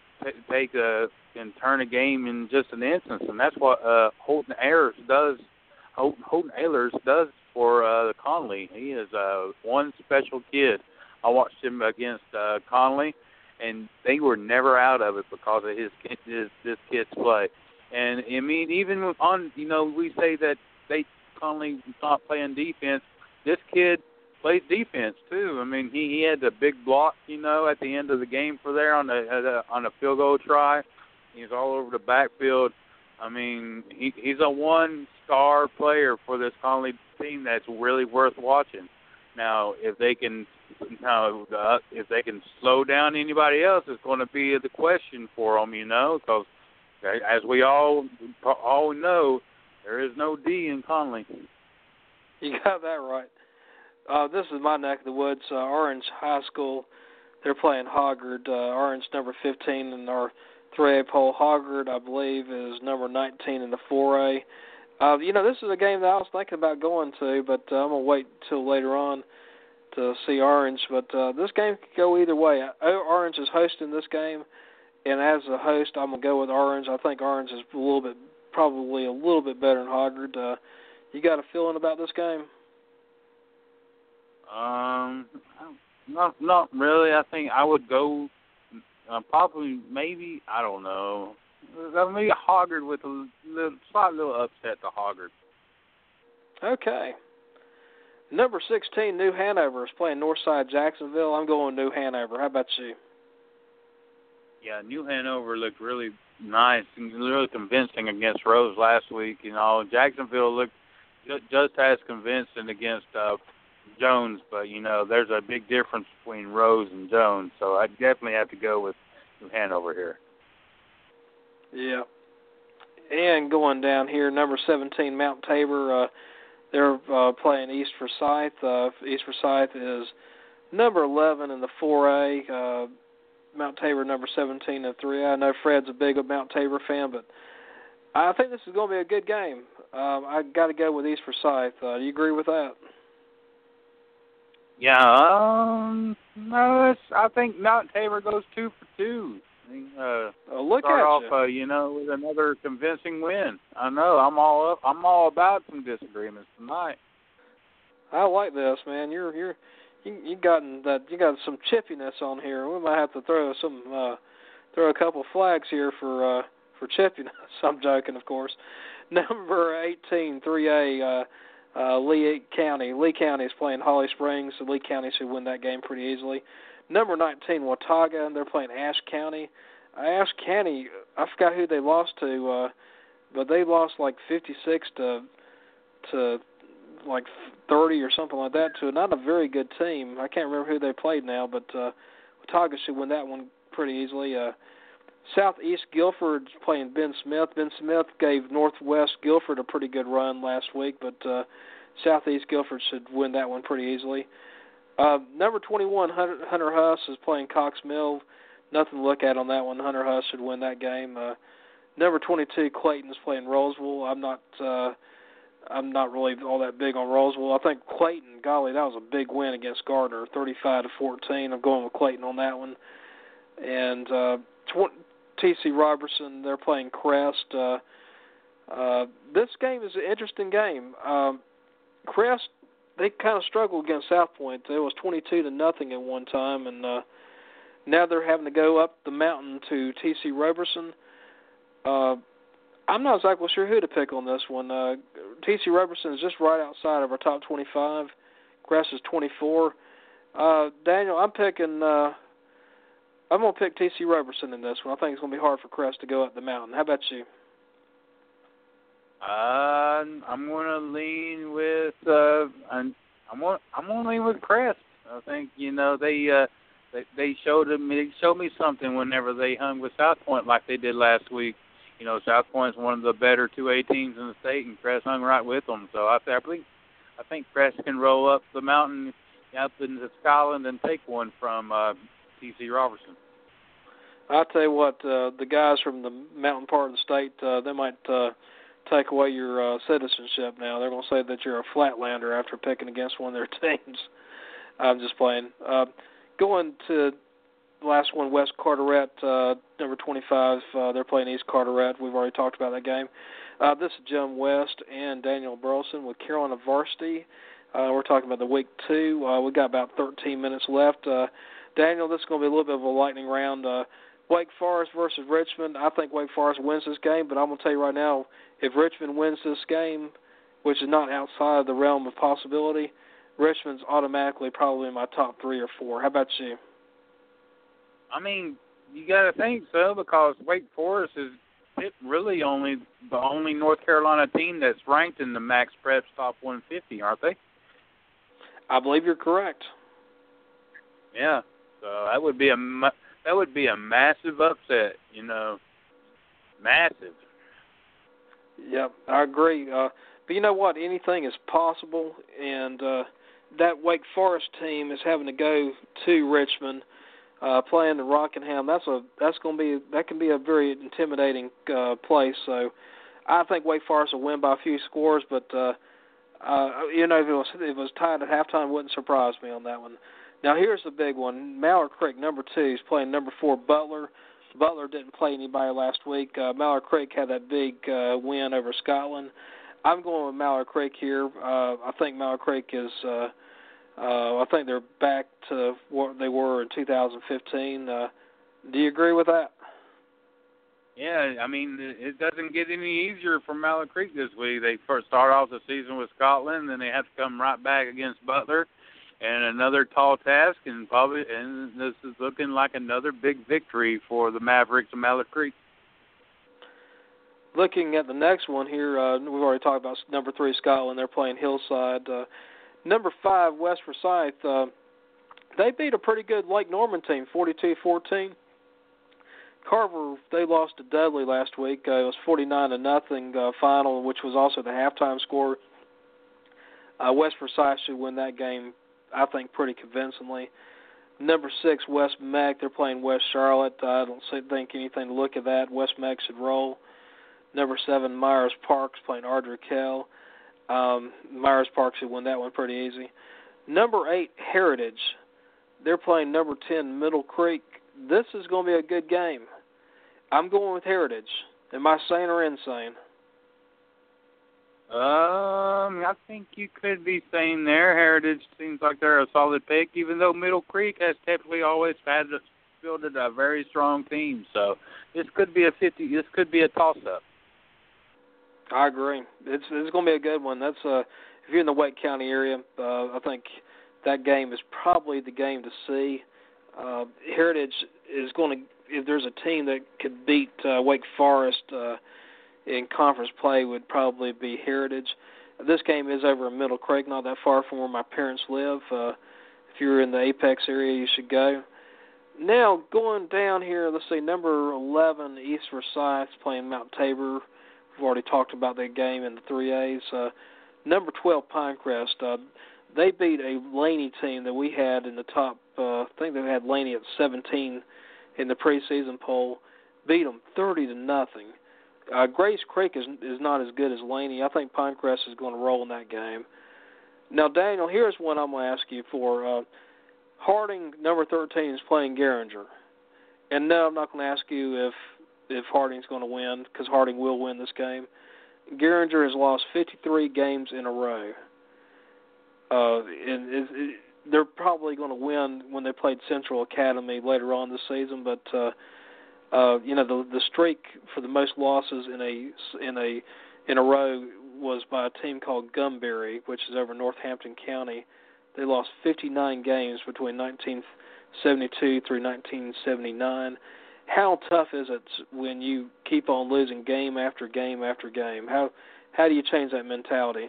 can turn a game in just an instance, and that's what Holton Ehlers does. Holton Ehlers does for the Conley. He is one special kid. I watched him against Conley, and they were never out of it because of this kid's play. And I mean, even on we say that Conley not playing defense. This kid plays defense too. I mean, he had the big block, at the end of the game for there on a field goal try. He's all over the backfield. I mean, he's a one-star player for this Conley team that's really worth watching. Now, if they can slow down anybody else, it's going to be the question for them, because as we all know, there is no D in Conley. You got that right. This is my neck of the woods. Orange High School, they're playing Hoggard. Orange number 15 in our 3A poll. Hoggard, I believe, is number 19 in the 4A. This is a game that I was thinking about going to, but I'm going to wait till later on to see Orange. But this game could go either way. Orange is hosting this game, and as a host, I'm going to go with Orange. I think Orange is probably a little bit better than Hoggard. You got a feeling about this game? Not really. I think I would go probably maybe, I don't know. Maybe Hoggard with a slight little upset to Hoggard. Okay. Number 16, New Hanover is playing Northside Jacksonville. I'm going New Hanover. How about you? Yeah, New Hanover looked really nice and really convincing against Rose last week. Jacksonville looked just as convincing against Jones, but there's a big difference between Rose and Jones, so I definitely have to go with New Hanover here. Yeah. And going down here, number 17, Mount Tabor, they're playing East Forsyth. East Forsyth is number 11 in the 4A. Mount Tabor number 17 in 3A. I know Fred's a big Mount Tabor fan, but I think this is going to be a good game. I got to go with East Forsyth. Do you agree with that? Yeah, no, I think Mount Tabor goes 2 for 2. Look start at off, with another convincing win. I know. I'm all about some disagreements tonight. I like this, man. You got some chippiness on here. We might have to throw a couple flags here for chippiness. I'm joking, of course. Number 18, 3A, Lee County. Lee County is playing Holly Springs, so Lee County should win that game pretty easily. Number 19, Watauga, and they're playing Ashe County. Ashe County, I forgot who they lost to, but they lost like 56 to like 30 or something like that to not a very good team. I can't remember who they played now, but Watauga should win that one pretty easily. Southeast Guilford playing Ben Smith. Ben Smith gave Northwest Guilford a pretty good run last week, but Southeast Guilford should win that one pretty easily. Number 21, Hunter Huss is playing Cox Mill. nothing to look at on that one. Hunter Huss should win that game. Number 22, Clayton is playing Roseville. I'm not really all that big on Roseville. I think Clayton, golly, that was a big win against Gardner, 35-14. I'm going with Clayton on that one. And T.C. Robertson, they're playing Crest. This game is an interesting game. Crest, they kind of struggled against South Point. It was 22-0 at one time, and now they're having to go up the mountain to T.C. Robertson. I'm not exactly sure who to pick on this one. T.C. Robertson is just right outside of our top 25. Crest is 24. Daniel, I'm going to pick T.C. Robertson in this one. I think it's going to be hard for Crest to go up the mountain. How about you? I'm going to lean with I'm going to lean with Crest. I think they showed me something whenever they hung with South Point like they did last week. South Point's one of the better 2A teams in the state, and Crest hung right with them. So I think Crest can roll up the mountain up into Scotland and take one from T.C. Robertson. I'll tell you what, the guys from the mountain part of the state, they might take away your citizenship now. They're going to say that you're a Flatlander after picking against one of their teams. I'm just playing. Going to the last one, West Carteret, number 25. They're playing East Carteret. We've already talked about that game. This is Jim West and Daniel Burleson with Carolina Varsity. We're talking about the week 2. We've got about 13 minutes left. Daniel, this is going to be a little bit of a lightning round. Wake Forest versus Richmond. I think Wake Forest wins this game, but I'm going to tell you right now, if Richmond wins this game, which is not outside the realm of possibility, Richmond's automatically probably in my top 3 or 4. How about you? I mean, you got to think so, because Wake Forest is really the only North Carolina team that's ranked in the Max Preps top 150, aren't they? I believe you're correct. Yeah, so that would be a massive upset, massive. Yep, I agree. But you know what? Anything is possible, and that Wake Forest team is having to go to Richmond, playing the Rockingham. That can be a very intimidating place. So I think Wake Forest will win by a few scores, but if it was tied at halftime, it wouldn't surprise me on that one. Now here's the big one. Mallard Creek, number 2, is playing number 4 Butler. Butler didn't play anybody last week. Mallard Creek had that big win over Scotland. I'm going with Mallard Creek here. I think Mallard Creek is. I think they're back to what they were in 2015. Do you agree with that? Yeah, I mean, it doesn't get any easier for Mallard Creek this week. They first start off the season with Scotland, then they have to come right back against Butler, and another tall task, and this is looking like another big victory for the Mavericks of Mallard Creek. Looking at the next one here, we've already talked about number 3 Scotland. They're playing Hillside. Number 5 West Forsyth. They beat a pretty good Lake Norman team, 42-14. Carver, they lost to Dudley last week. It was 49-0 final, which was also the halftime score. West Forsyth should win that game, I think, pretty convincingly. Number 6 West Meck. They're playing West Charlotte. I don't think anything to look at that. West Meck should roll. Number 7 Myers Parks playing Ardrey Kell. Myers Park should win that one pretty easy. Number 8 Heritage. They're playing number 10 Middle Creek. This is going to be a good game. I'm going with Heritage. Am I sane or insane? I think you could be saying there. Heritage seems like they're a solid pick, even though Middle Creek has typically always fielded a very strong team. So this could be a toss-up. I agree. It's going to be a good one. That's if you're in the Wake County area, I think that game is probably the game to see. Heritage is going to, if there's a team that could beat Wake Forest in conference play, would probably be Heritage. This game is over in Middle Creek, not that far from where my parents live. If you're in the Apex area, you should go. Now, going down here, let's see, number 11 East Forsyth playing Mount Tabor. We've already talked about that game in the 3As. Number 12 Pinecrest. They beat a Laney team that we had in the top. I think they had Laney at 17 in the preseason poll, beat them 30-0. Grace Creek is not as good as Laney. I think Pinecrest is going to roll in that game. Now, Daniel, here's what I'm going to ask you for. Harding, number 13, is playing Garinger. And no, I'm not going to ask you if Harding's going to win, because Harding will win this game. Garinger has lost 53 games in a row. They're probably going to win when they played Central Academy later on this season, but the streak for the most losses in a row was by a team called Gumberry, which is over Northampton County. They lost 59 games between 1972 through 1979. How tough is it when you keep on losing game after game after game? How do you change that mentality?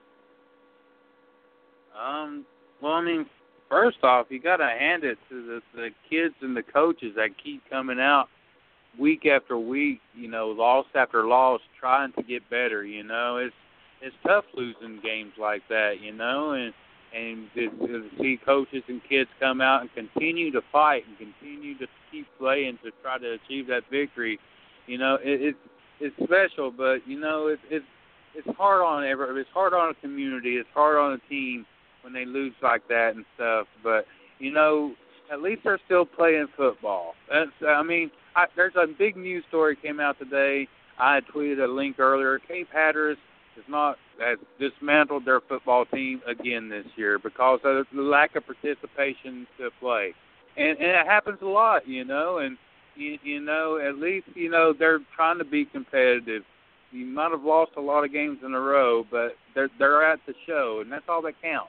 Well, I mean, first off, you got to hand it to the kids and the coaches that keep coming out week after week, loss after loss, trying to get better. It's tough losing games like that, and to see coaches and kids come out and continue to fight and continue to keep playing to try to achieve that victory. It's special, but it's hard on it's hard on a community, it's hard on a team when they lose like that and stuff. But at least they're still playing football. There's a big news story came out today. I had tweeted a link earlier. Cape Hatteras has dismantled their football team again this year because of the lack of participation to play. And it happens a lot, and at least, they're trying to be competitive. You might have lost a lot of games in a row, but they're at the show, and that's all that counts.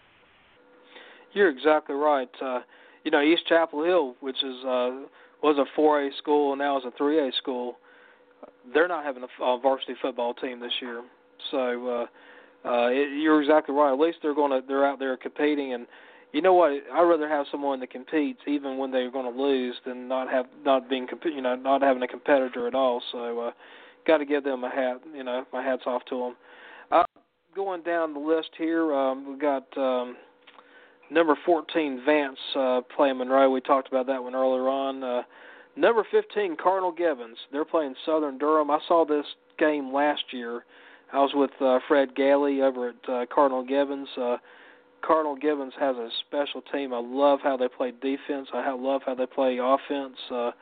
You're exactly right. East Chapel Hill, which was a 4A school and now is a 3A school, they're not having a varsity football team this year. So you're exactly right. At least they're out there competing, and you know what? I'd rather have someone that competes even when they're going to lose than not having a competitor at all. So got to give them a hat. My hat's off to them. Going down the list here, we've got number 14 Vance playing Monroe. We talked about that one earlier on. Number 15 Cardinal Gibbons. They're playing Southern Durham. I saw this game last year. I was with Fred Galey over at Cardinal Gibbons. Cardinal Gibbons has a special team. I love how they play defense. I love how they play offense.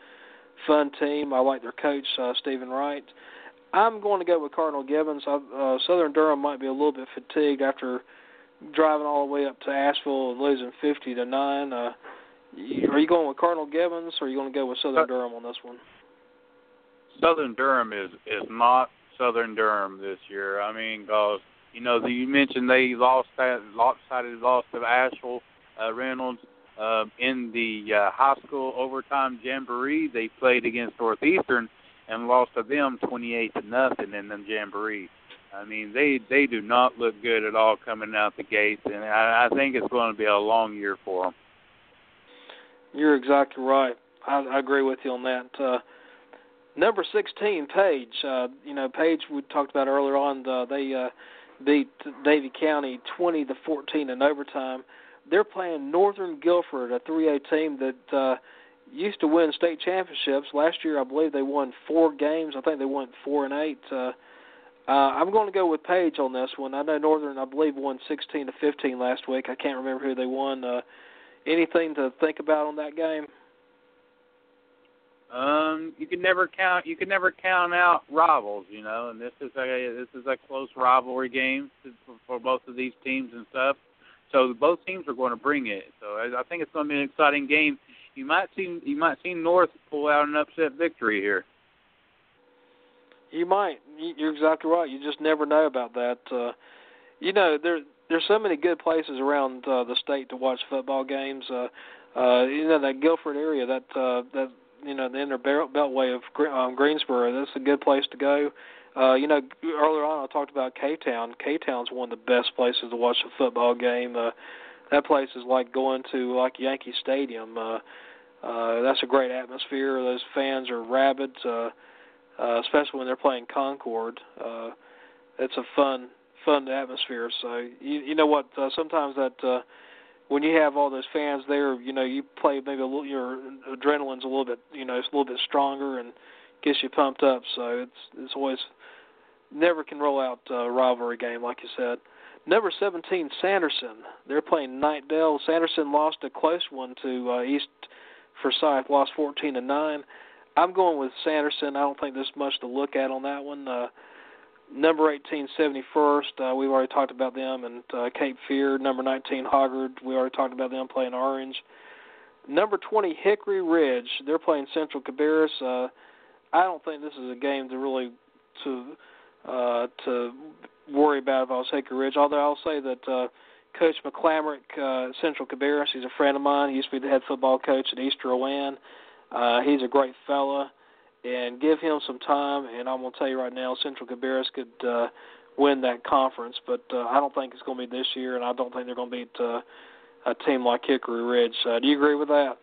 Fun team. I like their coach, Stephen Wright. I'm going to go with Cardinal Gibbons. Southern Durham might be a little bit fatigued after driving all the way up to Asheville and losing 50-9. Are you going with Cardinal Gibbons, or are you going to go with Southern Durham on this one? Southern Durham is not Southern Durham this year. I mean, because you mentioned they lost that lopsided loss to Asheville Reynolds in the high school overtime jamboree. They played against Northeastern and lost to them 28-0 in the jamboree. I mean, they do not look good at all coming out the gates, and I think it's going to be a long year for them. You're exactly right. I agree with you on that. Number 16, Page. Page we talked about earlier on. They beat Davie County 20-14 in overtime. They're playing Northern Guilford, a 3A team that used to win state championships. Last year, I believe they won 4 games. I think they won 4 and 8. I'm going to go with Page on this one. I know Northern, I believe, won 16-15 last week. I can't remember who they won. Anything to think about on that game? You can never count out rivals, and this is a close rivalry game for both of these teams and stuff. So both teams are going to bring it. So I think it's going to be an exciting game. You might see North pull out an upset victory here. You might. You're exactly right. You just never know about that. There's so many good places around the state to watch football games. That Guilford area, that the inner beltway of Greensboro, that's a good place to go. Earlier on I talked about K-Town. K-Town's one of the best places to watch a football game. That place is like going to Yankee Stadium. That's a great atmosphere. Those fans are rabid, especially when they're playing Concord. It's a fun atmosphere. So you know what? Sometimes that when you have all those fans there, you play maybe a little, your adrenaline's a little bit, it's a little bit stronger and gets you pumped up. So it's always never can roll out a rivalry game like you said. Number 17, Sanderson. They're playing Knightdale. Sanderson lost a close one to East Forsyth, lost 14-9. I'm going with Sanderson. I don't think there's much to look at on that one. Number 18, 71st, we've already talked about them, and Cape Fear. Number 19, Hoggard, we already talked about them playing Orange. Number 20, Hickory Ridge, they're playing Central Cabarrus. I don't think this is a game to really to worry about if I was Hickory Ridge, although I'll say that Coach McClamrick, Central Cabarrus, he's a friend of mine. He used to be the head football coach at Easter Owan. He's a great fella. And give him some time, and I'm going to tell you right now, Central Cabarrus could win that conference, but I don't think it's going to be this year, and I don't think they're going to beat a team like Hickory Ridge. Do you agree with that?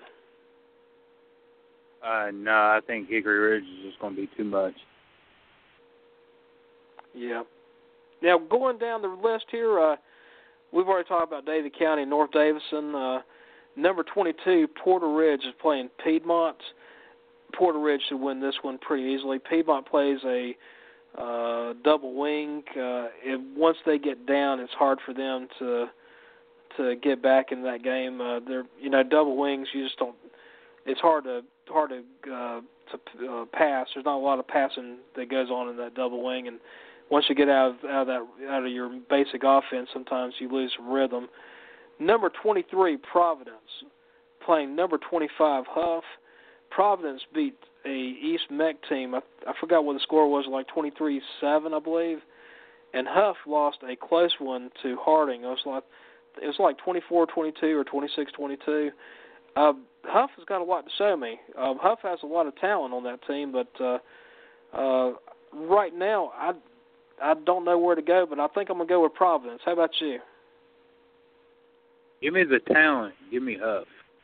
No, I think Hickory Ridge is just going to be too much. Yeah. Now, going down the list here, we've already talked about Davie County and North Davison. Number 22, Porter Ridge is playing Piedmont. Porter Ridge should win this one pretty easily. Piedmont plays a double wing. Once they get down, it's hard for them to get back in that game. They're double wings. You just don't. It's hard to pass. There's not a lot of passing that goes on in that double wing, and once you get out of your basic offense, sometimes you lose some rhythm. Number 23, Providence, playing number 25, Huff. Providence beat a East Meck team. I forgot what the score was, like 23-7, I believe. And Huff lost a close one to Harding. It was like 24-22 or 26-22. Huff has got a lot to show me. Huff has a lot of talent on that team, but right now I don't know where to go, but I think I'm going to go with Providence. How about you? Give me the talent. Give me Huff.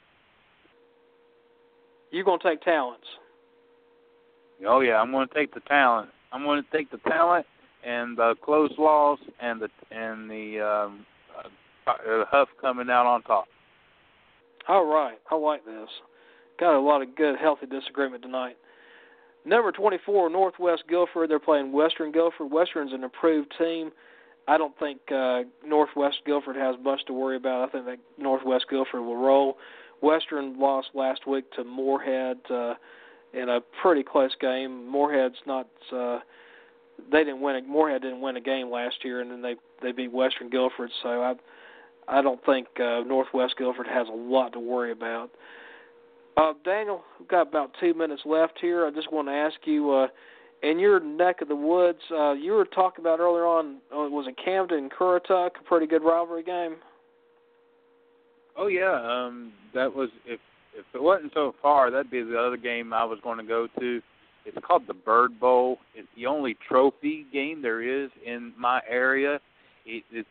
You're going to take talents. Oh, yeah, I'm going to take the talent. I'm going to take the talent and the close loss and the Huff coming out on top. All right. I like this. Got a lot of good, healthy disagreement tonight. Number 24, Northwest Guilford. They're playing Western Guilford. Western's an improved team. I don't think Northwest Guilford has much to worry about. I think that Northwest Guilford will roll. Western lost last week to Moorhead in a pretty close game. Moorhead's not Moorhead didn't win a game last year, and then they beat Western Guilford. So I don't think Northwest Guilford has a lot to worry about. Daniel, we've got about 2 minutes left here. I just want to ask you, in your neck of the woods, you were talking about earlier on, was it Camden and Currituck, a pretty good rivalry game? Oh yeah, that was if it wasn't so far, that'd be the other game I was going to go to. It's called the Bird Bowl. It's the only trophy game there is in my area. It's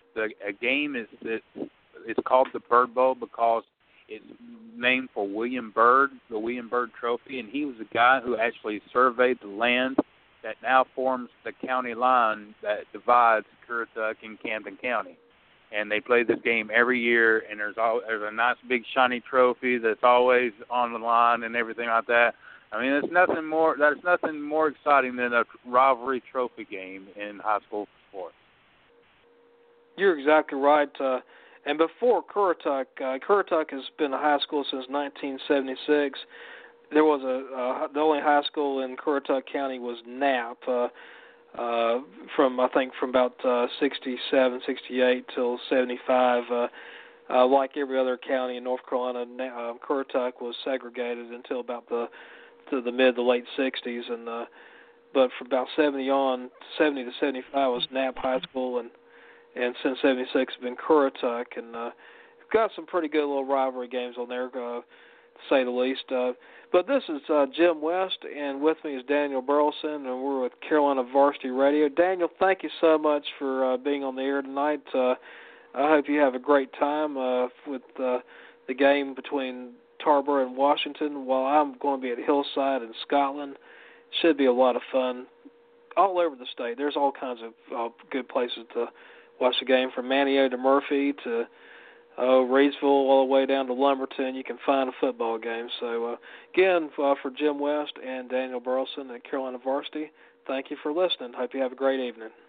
called the Bird Bowl because it's named for William Byrd, the William Byrd Trophy, and he was the guy who actually surveyed the land that now forms the county line that divides Currituck and Camden County. And they play this game every year, and there's a nice big shiny trophy that's always on the line and everything like that. I mean, there's nothing more exciting than a rivalry trophy game in high school sports. You're exactly right. And before Currituck, Currituck has been a high school since 1976. There was the only high school in Currituck County was Knapp. From about 67, 68 till 75. Like every other county in North Carolina, Currituck was segregated until about the mid to late 60s, and but from about 70 to 75 was Knapp High School, and since 76 it's been Currituck, and we've got some pretty good little rivalry games on there, to say the least. But this is Jim West, and with me is Daniel Burleson, and we're with Carolina Varsity Radio. Daniel, thank you so much for being on the air tonight. I hope you have a great time with the game between Tarboro and Washington, while I'm going to be at Hillside in Scotland. Should be a lot of fun all over the state. There's all kinds of good places to watch the game, from Manteo to Murphy to Reidsville all the way down to Lumberton, you can find a football game. So, again, for Jim West and Daniel Burleson at Carolina Varsity, thank you for listening. Hope you have a great evening.